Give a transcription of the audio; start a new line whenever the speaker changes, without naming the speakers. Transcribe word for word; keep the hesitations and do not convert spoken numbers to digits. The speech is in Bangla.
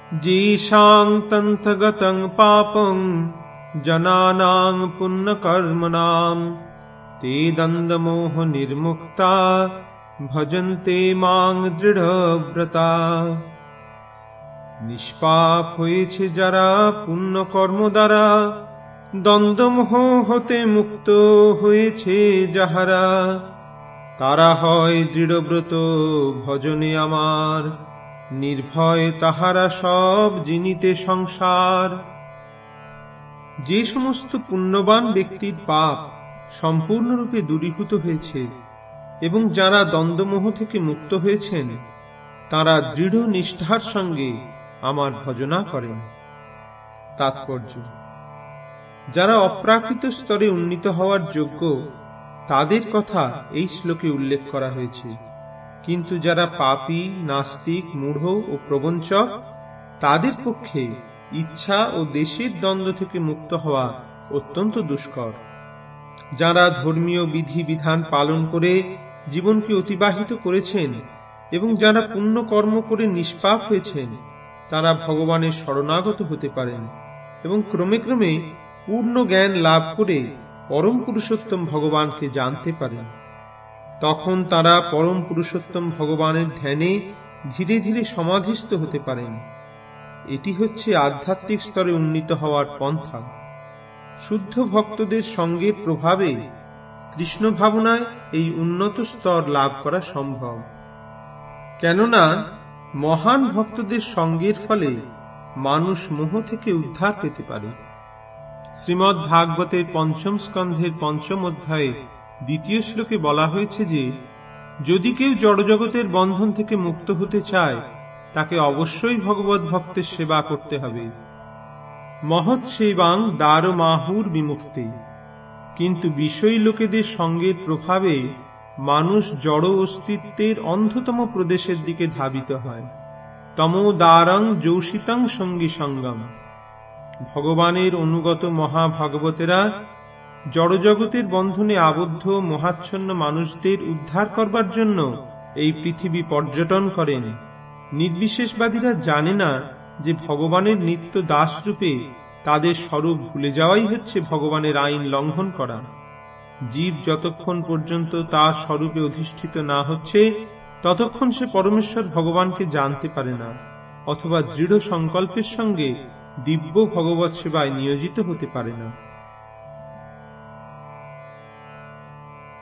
যেষাং তন্থগতং পাপং জনানাং পুণ্যকর্মণাম তে দ্বন্দ্বমোহ নির্মুক্তা ভজন্তে মাং দৃঢ়ব্রতা। নিষ্পাপ হয়েছে যারা পুণ্য কর্ম দ্বারা, দ্বন্দ্বমোহ হতে মুক্ত হয়েছে যাহারা, তারা হয় দৃঢ়ব্রত ভজনে আমার, নির্ভয় তাহারা সব জিনিতে সংসার। যে সমস্ত পুণ্যবান ব্যক্তির পাপ সম্পূর্ণরূপে দূরীভূত হয়েছে এবং যারা দ্বন্দ্বমোহ থেকে মুক্ত হয়েছেন, তারা দৃঢ় নিষ্ঠার সঙ্গে আমার ভজনা করেন। তাৎপর্য: যারা অপ্রাকৃত স্তরে উন্নীত হওয়ার যোগ্য তাদের কথা এই শ্লোকে উল্লেখ করা হয়েছে, কিন্তু যারা পাপী, নাস্তিক, মূঢ় ও প্রবঞ্চক, তাদের পক্ষে ইচ্ছা ও দেশের দ্বন্দ্ব থেকে মুক্ত হওয়া অত্যন্ত দুষ্কর। যারা ধর্মীয় বিধি বিধান পালন করে জীবনকে অতিবাহিত করেছেন এবং যারা পুণ্য কর্ম করে নিষ্পাপ হয়েছেন, তারা ভগবানের শরণাগত হতে পারেন এবং ক্রমে ক্রমে পূর্ণ জ্ঞান লাভ করে পরম পুরুষোত্তম ভগবানকে জানতে পারেন। তখন তারা পরম পুরুষোত্তম ভগবানের ধ্যানে ধীরে ধীরে সমাধিস্থ হতে পারেন। এটি হচ্ছে আধ্যাত্মিক স্তরে উন্নীত হওয়ার পন্থা। শুদ্ধ ভক্তদের সঙ্গের প্রভাবে কৃষ্ণ ভাবনায় এই উন্নত স্তর লাভ করা সম্ভব। কেননা মহান ভক্তদের সঙ্গের ফলে মানুষ মোহ থেকে উদ্ধার পেতে পারে। শ্রীমদ্ ভাগবতের পঞ্চম স্কন্ধের পঞ্চম অধ্যায়ে দ্বিতীয় শ্লোকে বলা হয়েছে যে, যদি কেউ জড়জগতের বন্ধন থেকে মুক্ত হতে চায়, তাকে অবশ্যই ভগবত ভক্তের সেবা করতে হবে। মহৎ সেবাং দারমাহুর বিমুক্তি। কিন্তু বিষয়ী লোকেদের সঙ্গের প্রভাবে মানুষ জড় অস্তিত্বের অন্ধতম প্রদেশের দিকে ধাবিত হয়। তমো দ্বারং যোষিতং সঙ্গী সঙ্গম। ভগবানের অনুগত মহাভাগবতেরা জড়জগতের বন্ধনে আবদ্ধ মোহাচ্ছন্ন মানুষদের উদ্ধার করবার জন্য এই পৃথিবী পর্যটন করেন। নির্বিশেষবাদীরা জানে না যে ভগবানের নিত্য দাস রূপে তাদের স্বরূপ ভুলে যাওয়াই হচ্ছে ভগবানের আইন লঙ্ঘন করা। জীব যতক্ষণ পর্যন্ত তার স্বরূপে অধিষ্ঠিত না হচ্ছে, ততক্ষণ সে পরমেশ্বর ভগবানকে জানতে পারে না, অথবা দৃঢ় সংকল্পের সঙ্গে দিব্য ভগবৎ সেবায় নিয়োজিত হতে পারে না।